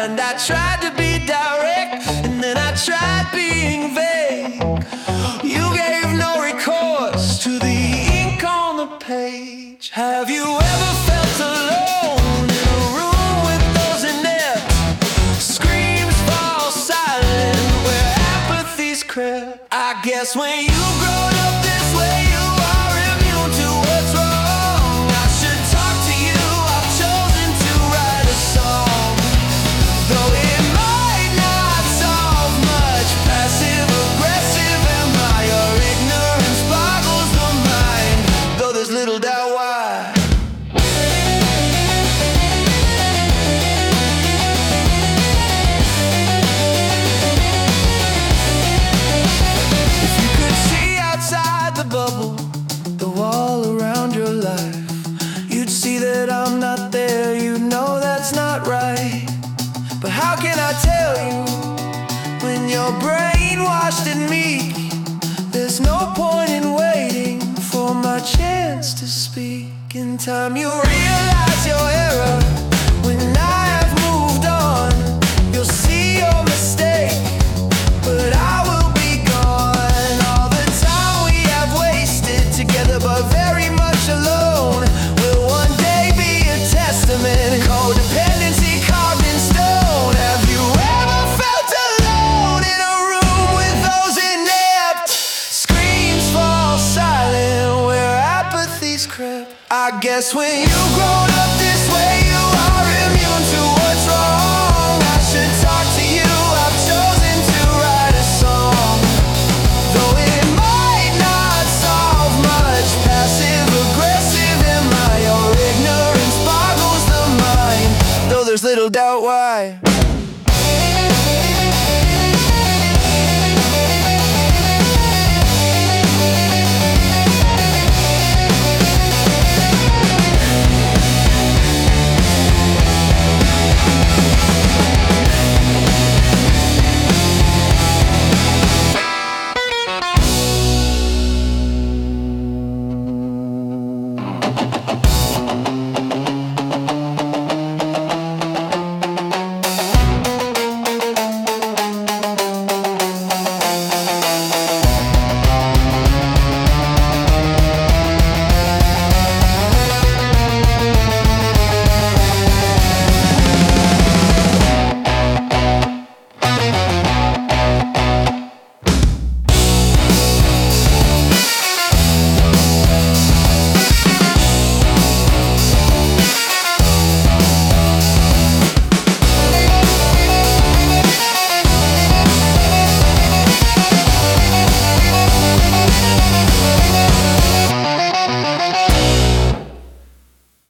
mind. I tried to be direct, and then I tried being vague. You gave no recourse to the ink on the page. Have you ever felt alone in a room with those inept? Screams fall silent where apathy's crept. I guess when you growed up this way, you are immune to what's wrong. I should talk to you, I've chosen to write a song. Though it might not solve much, passive aggressive am I, your ignorance boggles the mind, though there's little doubt why. If you could see outside the bubble, the wall around your life, you'd see that I'm not there, you'd know that's not right. But how can I tell you when you're brainwashed and meek? There's no point in waiting for my chance to speak. In time you realize your error. When I have moved on, you'll see your mistake, but I will be gone. All the time we have wasted together but very much alone will one day be a testament. Codependency carved in stone. Have you ever felt alone in a room with those inept? Screams fall silent where apathy's crept. I guess when you grown up this way, you are immune to what's wrong. I should talk to you, I've chosen to write a song. Though it might not solve much, passive aggressive am I, your ignorance boggles the mind, though there's little doubt why.